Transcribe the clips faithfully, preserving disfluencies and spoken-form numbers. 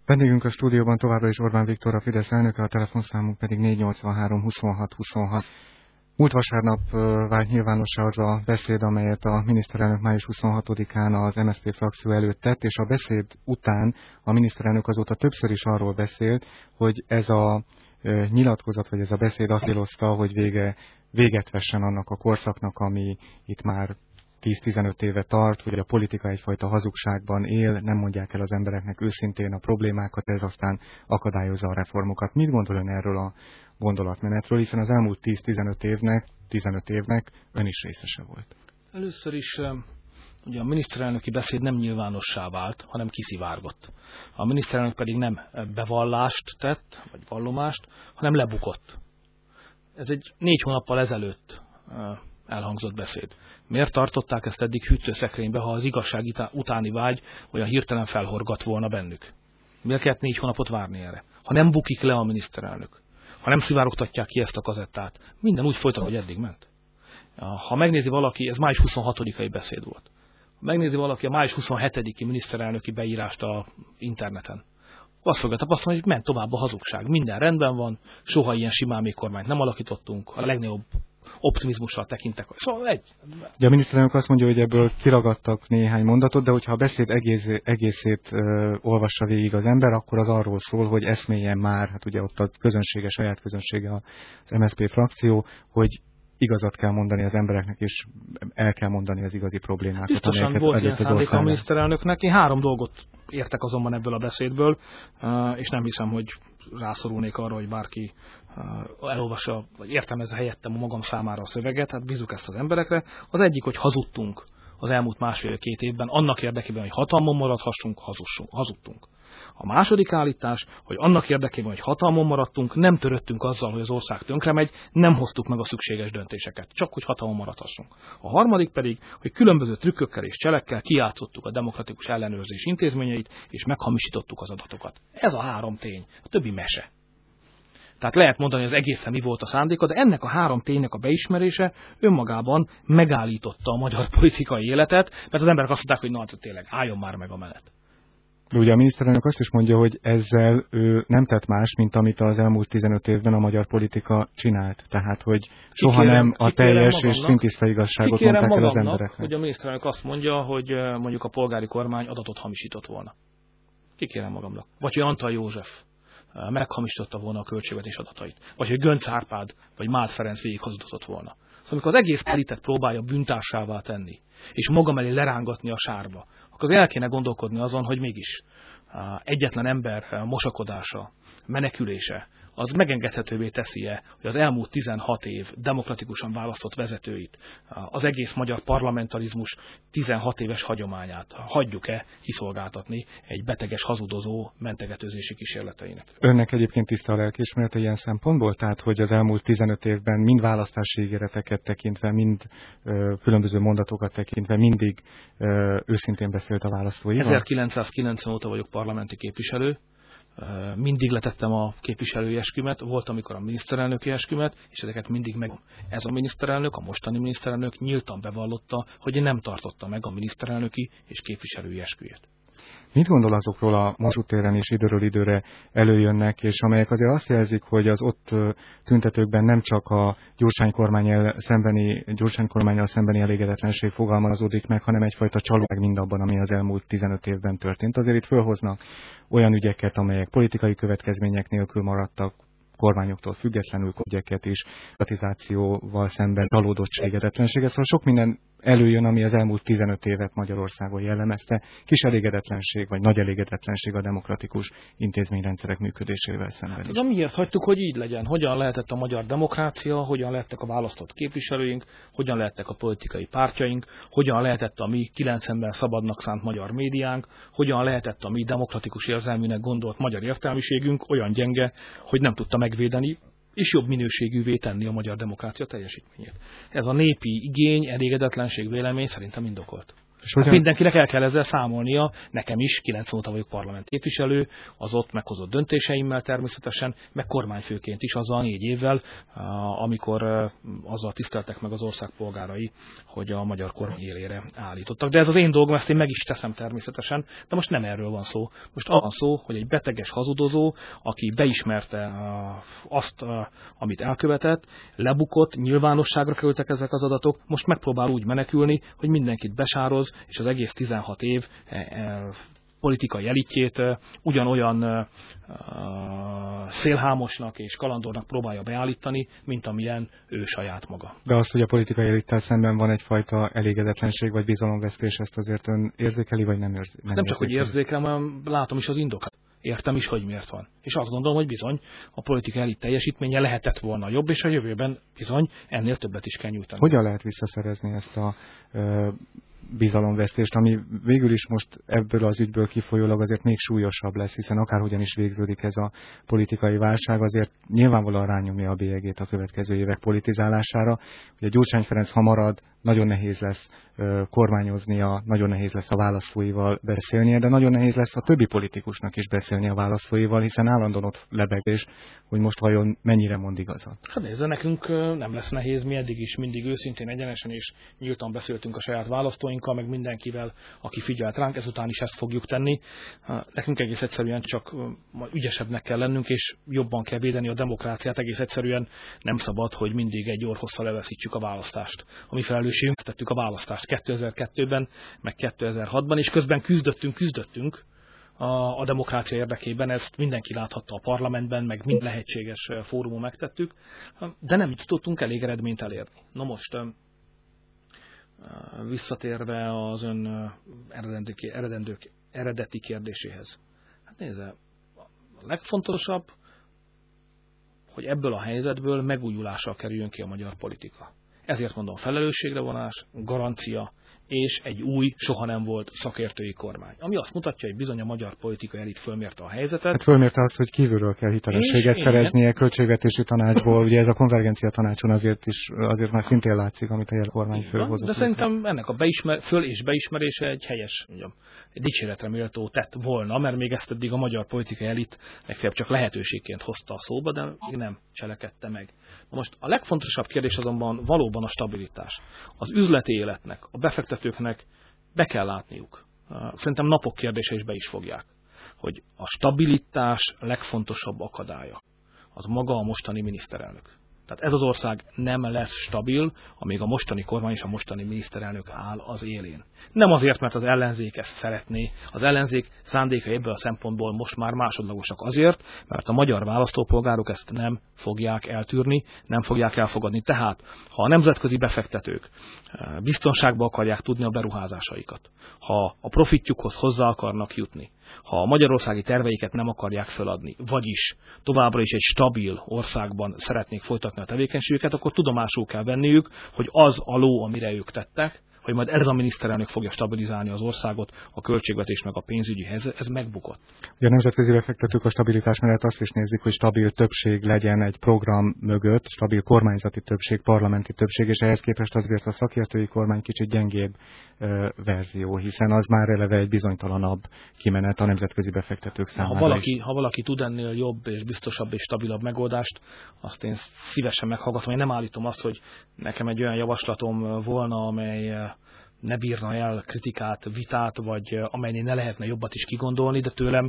Vendégünk a stúdióban továbbra is Orbán Viktor, a Fidesz elnöke, a telefonszámunk pedig négy nyolcvanhárom huszonhat huszonhat. Múlt vasárnap vált nyilvánossá az a beszéd, amelyet a miniszterelnök május huszonhatodikán az em es zé pé frakció előtt tett, és a beszéd után a miniszterelnök azóta többször is arról beszélt, hogy ez a nyilatkozat, vagy ez a beszéd azt célozta, hogy vége, véget vessen annak a korszaknak, ami itt már tíz-tizenöt éve tart, hogy a politika egyfajta hazugságban él, nem mondják el az embereknek őszintén a problémákat, ez aztán akadályozza a reformokat. Mit gondol ön erről a gondolatmenetről, hiszen az elmúlt tíz-tizenöt évnek, tizenöt évnek ön is részese volt? Először is ugye a miniszterelnöki beszéd nem nyilvánossá vált, hanem kiszivárgott. A miniszterelnök pedig nem bevallást tett, vagy vallomást, hanem lebukott. Ez egy négy hónappal ezelőtt elhangzott beszéd. Miért tartották ezt eddig hűtőszekrénybe, ha az igazság utáni vágy olyan hirtelen felhorgat volna bennük? Miért kellett négy hónapot várni erre? Ha nem bukik le a miniszterelnök, ha nem szivárogtatják ki ezt a kazettát, minden úgy folytat, hogy eddig ment. Ha megnézi valaki, ez május huszonhatodikai beszéd volt. Ha megnézi valaki a május huszonhetediki miniszterelnöki beírást a interneten, azt fogja tapasztalni, hogy ment tovább a hazugság. Minden rendben van, soha ilyen simámé kormányt nem alakítottunk, a legnagyobb optimizmussal tekintek. Szóval egy. De a miniszterelnök azt mondja, hogy ebből kiragadtak néhány mondatot, de hogyha a beszéd egész, egészét ö, olvassa végig az ember, akkor az arról szól, hogy eszméljen már, hát ugye ott a közönsége, saját közönsége az em es zé pé frakció, hogy igazat kell mondani az embereknek, és el kell mondani az igazi problémákat. Biztosan volt ilyen szándék a miniszterelnöknek. Én három dolgot értek azonban ebből a beszédből, és nem hiszem, hogy rászorulnék arra, hogy bárki elolvassa, vagy értelmezze helyettem a magam számára a szöveget, hát bízunk ezt az emberekre. Az egyik, hogy hazudtunk az elmúlt másfél-két évben, annak érdekében, hogy hatalmon maradhassunk, hazudtunk. A második állítás, hogy annak érdekében, hogy hatalmon maradtunk, nem töröttünk azzal, hogy az ország tönkre megy, nem hoztuk meg a szükséges döntéseket, csak hogy hatalmon maradhassunk. A harmadik pedig, hogy különböző trükkökkel és cselekkel kijátszottuk a demokratikus ellenőrzés intézményeit, és meghamisítottuk az adatokat. Ez a három tény, a többi mese. Tehát lehet mondani, hogy az egészen mi volt a szándéka, de ennek a három ténynek a beismerése önmagában megállította a magyar politikai életet, mert az emberek azt mondták, hogy na, hát tényleg álljon már meg a menet. De ugye a miniszterelnök azt is mondja, hogy ezzel ő nem tett más, mint amit az elmúlt tizenöt évben a magyar politika csinált. Tehát, hogy soha kikérem, nem a teljes és szintiszta igazságot mondták el az embereknek. Hogy a miniszterelnök azt mondja, hogy mondjuk a polgári kormány adatot hamisított volna. Kikérem magamnak. Vagy hogy Antal József meghamisította volna a költségvetés adatait. Vagy hogy Göncz Árpád vagy Máth Ferenc végig hazudott volna. Szóval amikor az egész elitet próbálja bűntársává tenni, és maga mellé lerángatni a sárba, akkor el kéne gondolkodni azon, hogy mégis egyetlen ember mosakodása, menekülése, az megengedhetővé teszi-e, hogy az elmúlt tizenhat év demokratikusan választott vezetőit, az egész magyar parlamentarizmus tizenhat éves hagyományát hagyjuk-e kiszolgáltatni egy beteges, hazudozó, mentegetőzési kísérleteinek. Önnek egyébként tiszta a lelkiismerete ilyen szempontból? Tehát, hogy az elmúlt tizenöt évben mind választási ígéreteket tekintve, mind ö, különböző mondatokat tekintve mindig ö, őszintén beszélt a választóival? ezerkilencszázkilencven óta vagyok parlamenti képviselő. Mindig letettem a képviselői eskümet, volt, amikor a miniszterelnöki eskümet, és ezeket mindig meg. Ez a miniszterelnök, a mostani miniszterelnök nyíltan bevallotta, hogy nem tartotta meg a miniszterelnöki és képviselői esküjét. Mit gondol azokról a Mossuth téren és időről időre előjönnek, és amelyek azért azt jelzik, hogy az ott tüntetőkben nem csak a Gyurcsány kormánnyal szembeni, Gyurcsány kormánnyal szembeni elégedetlenség fogalmazódik meg, hanem egyfajta csalódás mindabban, ami az elmúlt tizenöt évben történt. Azért itt fölhoznak olyan ügyeket, amelyek politikai következmények nélkül maradtak, kormányoktól függetlenül ügyeket is, privatizációval szemben csalódottság, elégedetlenséget. Szóval sok minden előjön, ami az elmúlt tizenöt évet Magyarországon jellemezte. Kis elégedetlenség, vagy nagy elégedetlenség a demokratikus intézményrendszerek működésével szemben is. De miért hagytuk, hogy így legyen? Hogyan lehetett a magyar demokrácia, hogyan lehettek a választott képviselőink, hogyan lehettek a politikai pártjaink, hogyan lehetett a mi kilencvenben szabadnak szánt magyar médiánk, hogyan lehetett a mi demokratikus érzelműnek gondolt magyar értelmiségünk olyan gyenge, hogy nem tudta megvédeni és jobb minőségűvé tenni a magyar demokrácia teljesítményét. Ez a népi igény, elégedetlenség, vélemény szerintem indokolt. Hát mindenkinek el kell ezzel számolnia, nekem is, kilencven óta vagyok parlament képviselő, az ott meghozott döntéseimmel természetesen, meg kormányfőként is azzal négy évvel, amikor azzal tiszteltek meg az ország polgárai, hogy a magyar kormány élére állítottak. De ez az én dolgom, ezt én meg is teszem természetesen, de most nem erről van szó. Most arról van szó, hogy egy beteges hazudozó, aki beismerte azt, amit elkövetett, lebukott, nyilvánosságra kerültek ezek az adatok, most megpróbál úgy menekülni, hogy mindenkit besároz, és az egész tizenhat év politikai elitjét ugyanolyan szélhámosnak és kalandornak próbálja beállítani, mint amilyen ő saját maga. De azt, hogy a politikai elittel szemben van egyfajta elégedetlenség vagy bizalomvesztés, ezt azért ön érzékeli, vagy nem, érzi, nem, nem csak, hogy érzékelem, hanem látom is az indokat. Értem is, hogy miért van. És azt gondolom, hogy bizony a politikai elit teljesítménye lehetett volna jobb, és a jövőben bizony ennél többet is kell nyújtani. Hogyan lehet visszaszerezni ezt a ö, bizalomvesztést, ami végül is most ebből az ügyből kifolyólag azért még súlyosabb lesz, hiszen akárhogyan is végződik ez a politikai válság, azért nyilvánvalóan rányomja a bélyegét a következő évek politizálására. Ugye Gyurcsány Ferenc, ha marad, nagyon nehéz lesz ö, kormányoznia, nagyon nehéz lesz a választóival beszélnie, de nagyon nehéz lesz a többi politikusnak is beszélni a választóival, hiszen állandóan ott lebegés, hogy most vajon mennyire mond igazat. Hát nézze, nekünk nem lesz nehéz, mi eddig is mindig őszintén, egyenesen és nyíltan beszéltünk a saját választóinkkal, meg mindenkivel, aki figyelt ránk, ezután is ezt fogjuk tenni. Nekünk egész egyszerűen csak ügyesebbnek kell lennünk, és jobban kell védeni a demokráciát, egész egyszerűen nem szabad, hogy mindig egy orrhosszal elveszítsük a választást. A mi felelősségünk, tettük a választást kétezer-kettőben, meg kétezer-hatban, és közben küzdöttünk, küzdöttünk a, a demokrácia érdekében, ezt mindenki láthatta a parlamentben, meg mind lehetséges fórumon megtettük, de nem tudtunk elég eredményt elérni. Na most, visszatérve az ön eredendő, eredendő, eredeti kérdéséhez. Hát nézze, a legfontosabb, hogy ebből a helyzetből megújulással kerüljön ki a magyar politika. Ezért mondom, felelősségre vonás, garancia és egy új, soha nem volt szakértői kormány. Ami azt mutatja, hogy bizony a magyar politika elit fölmérte a helyzetet. Hát fölmérte azt, hogy kívülről kell hitelességet szereznie, költségvetési tanácsból, ugye ez a konvergencia tanácson azért is, azért már szintén látszik, amit a kormányfő hozott. De szerintem ennek a beismer, föl- és beismerése egy helyes, mondjam, egy dicséretre méltó tett volna, mert még ezt eddig a magyar politikai elit legfeljebb csak lehetőségként hozta a szóba, de még nem cselekedte meg. Na most a legfontosabb kérdés azonban valóban a stabilitás. Az üzleti életnek, a befektetőknek be kell látniuk. Szerintem napok kérdése is be is fogják, hogy a stabilitás legfontosabb akadálya az maga a mostani miniszterelnök. Tehát ez az ország nem lesz stabil, amíg a mostani kormány és a mostani miniszterelnök áll az élén. Nem azért, mert az ellenzék ezt szeretné. Az ellenzék szándéka ebből a szempontból most már másodlagosak azért, mert a magyar választópolgárok ezt nem fogják eltűrni, nem fogják elfogadni. Tehát, ha a nemzetközi befektetők biztonságba akarják tudni a beruházásaikat, ha a profitjukhoz hozzá akarnak jutni, ha a magyarországi terveiket nem akarják feladni, vagyis továbbra is egy stabil országban szeretnék folytatni a tevékenységüket, akkor tudomásul kell venniük, hogy az a ló, amire ők tettek, hogy majd ez a miniszterelnök fogja stabilizálni az országot, a költségvetés meg a pénzügyi helyzet, ez megbukott. Ugye a nemzetközi befektetők a stabilitás mellett azt is nézik, hogy stabil többség legyen egy program mögött, stabil kormányzati többség, parlamenti többség, és ehhez képest azért a szakértői kormány kicsit gyengébb ö, verzió, hiszen az már eleve egy bizonytalanabb kimenet a nemzetközi befektetők számára. Ha valaki, ha valaki tud ennél jobb és biztosabb és stabilabb megoldást, azt én szívesen meghallgatom. Én nem állítom azt, hogy nekem egy olyan javaslatom volna, amely ne bírna el kritikát, vitát, vagy amelynél ne lehetne jobbat is kigondolni, de tőlem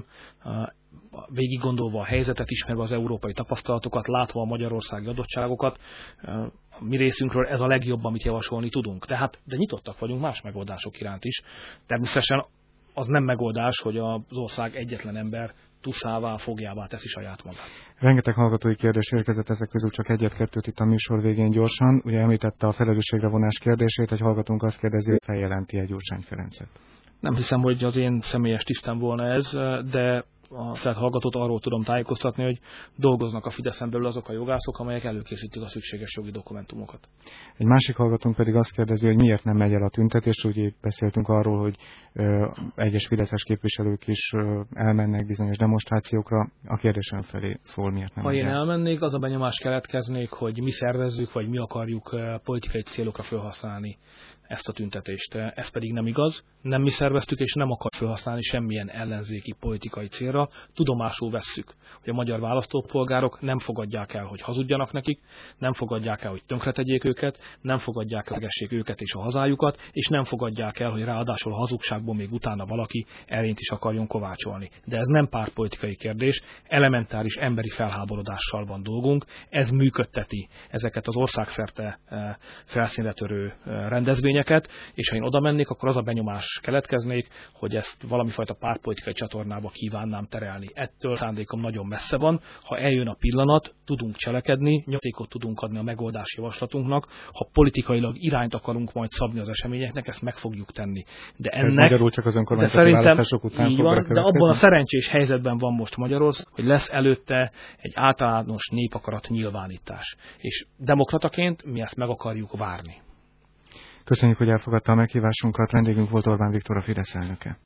végig gondolva a helyzetet, ismerve az európai tapasztalatokat, látva a magyarországi adottságokat, a mi részünkről ez a legjobb, amit javasolni tudunk. De, hát, de nyitottak vagyunk más megoldások iránt is. Természetesen az nem megoldás, hogy az ország egyetlen ember tuszává, fogjává teszi saját magát. Rengeteg hallgatói kérdés érkezett, ezek közül csak egyet-kettőt itt a műsor végén gyorsan. Ugye említette a felelősségre vonás kérdését, egy hallgatónk azt kérdezi, hogy feljelenti egy Gyurcsány Ferencet. Nem hiszem, hogy az én személyes tisztem volna ez, de a tehát hallgatót arról tudom tájékoztatni, hogy dolgoznak a Fideszen belül azok a jogászok, amelyek előkészítik a szükséges jogi dokumentumokat. Egy másik hallgatónk pedig azt kérdezi, hogy miért nem megy el a tüntetés. Ugye beszéltünk arról, hogy ö, egyes fideszes képviselők is ö, elmennek bizonyos demonstrációkra. A kérdésem felé szól, miért nem Ha megy én el. elmennék, az a benyomás keletkeznék, hogy mi szervezzük, vagy mi akarjuk politikai célokra felhasználni ezt a tüntetést. Ez pedig nem igaz, nem mi szerveztük, és nem akar felhasználni semmilyen ellenzéki politikai célra. Tudomásul vesszük, hogy a magyar választópolgárok nem fogadják el, hogy hazudjanak nekik, nem fogadják el, hogy tönkretegyék őket, nem fogadják el, hogy megessék őket és a hazájukat, és nem fogadják el, hogy ráadásul a hazugságból még utána valaki erényt is akarjon kovácsolni. De ez nem pártpolitikai kérdés, elementáris emberi felháborodással van dolgunk, ez működteti ezeket az országszerte felszínre törő rendezvényeket, és ha én oda mennék, akkor az a benyomás keletkeznék, hogy ezt valamifajta pártpolitikai csatornába kívánnám terelni. Ettől szándékom nagyon messze van. Ha eljön a pillanat, tudunk cselekedni, nyomatékot tudunk adni a megoldási javaslatunknak, ha politikailag irányt akarunk majd szabni az eseményeknek, ezt meg fogjuk tenni. De ennek, ez magyarul csak az önkormányzati választások után így van, de abban a szerencsés helyzetben van most Magyarország, hogy lesz előtte egy általános népakarat nyilvánítás. És demokrataként mi ezt meg akarjuk várni. Köszönjük, hogy elfogadta a meghívásunkat. Vendégünk volt Orbán Viktor, a Fidesz elnöke.